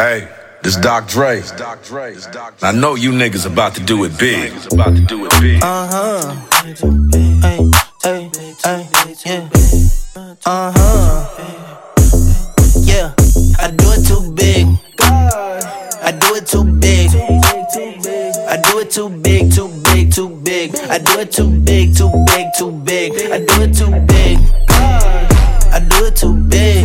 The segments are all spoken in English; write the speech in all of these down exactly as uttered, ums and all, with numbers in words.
Hey, this Doc Dre. I know you niggas about to do it big. About to do it big. Uh-huh. Hey, hey, hey, yeah. Uh-huh. Yeah, I do it too big. I do it too big. I do it too big, too big, too big. I do it too big, too big, too big. I do it too big. I do it too big.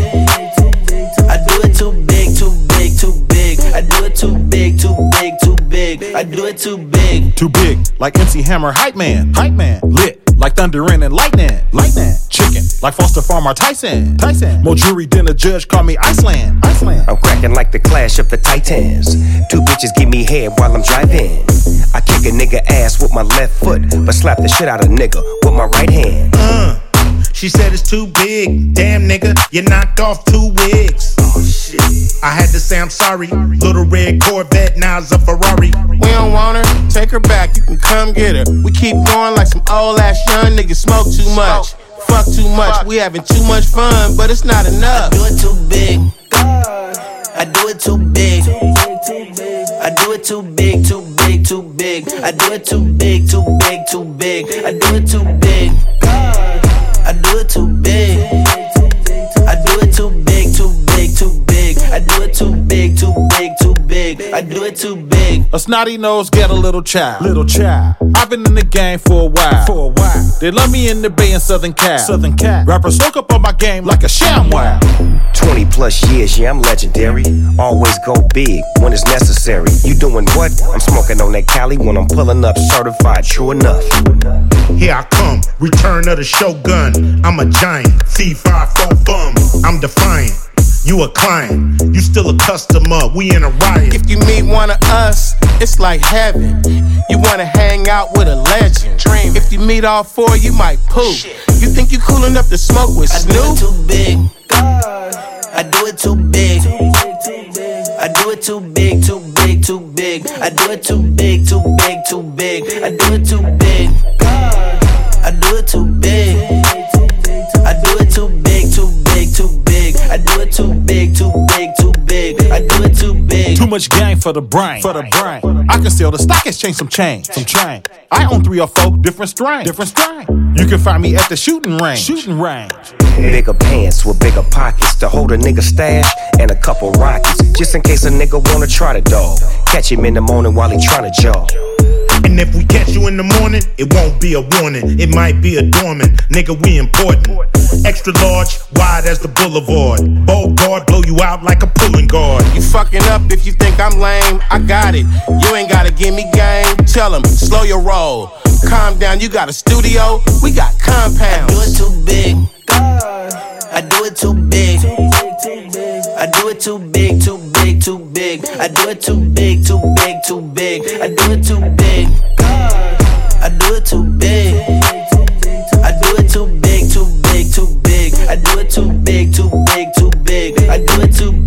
I do it too big, too big, too big. I do it too big, too big, too big. I do it too big. Too big, like M C Hammer, hype man, hype man. Lit, like thundering and lightning, lightning. Chicken, like Foster Farmer Tyson, Tyson. More jury than a judge, call me Iceland, Iceland. I'm cracking like the Clash of the Titans. Two bitches give me head while I'm driving. I kick a nigga ass with my left foot, but slap the shit out of nigga with my right hand. Uh, she said it's too big. Damn nigga, you knocked off two wigs. Oh shit. I had to say I'm sorry. Little red Corvette, now it's a Ferrari. We don't want her, take her back, you can come get her. We keep going like some old ass young niggas smoke too much. Fuck too much, we having too much fun, but it's not enough. I do it too big. I do it too big. I do it too big, too big, too big. I do it too big, too big, too big. I do it too big. I do it too big. I do it too big, too big, too big. I do it too big, too big, too big. I do it too big. A snotty nose get a little child, little child. I've been in the game for a while, for a while. They love me in the Bay and Southern Cal, Southern Cal. Rappers soak up on my game like a ShamWow. Twenty plus years, yeah, I'm legendary. Always go big when it's necessary. You doing what? I'm smoking on that Cali when I'm pulling up, certified, true enough. Here I come, return of the Shogun. I'm a giant, C five four bum. I'm defiant. You a client, you still a customer, we in a riot. If you meet one of us, it's like heaven. You wanna hang out with a legend. Dream. If you meet all four, you might poop. Shit. You think you cool enough to smoke with Snoop? I do it too big. I do it too big. I do it too big, too big, too big. I do it too big, too big, too big. I do it too big. I do it too big. I do it too big, too big, too big. I do it too big, too big, too big. I do it too big. Too much gang for the brain, for the brain. I can sell the stock exchange some change, some chain. I own three or four different strains, different strain. You can find me at the shooting range, shooting range. Bigger pants with bigger pockets to hold a nigga stash and a couple rockets, just in case a nigga wanna try the dog. Catch him in the morning while he tryna jog. And if we catch you in the morning, it won't be a warning. It might be a dormant. Nigga, we important. Extra large, wide as the boulevard. Bold guard, blow you out like a pulling guard. You fucking up if you think I'm lame. I got it. You ain't gotta give me game. Tell him, slow your roll. Calm down, you got a studio. We got compounds. I do it too big. I do it too big. I do it too big, too big, too big. I do it too big, too big, too big. I do it too big. I do it too big. I do it too big, too big, too big. I do it too big, too big, too big. I do it too big.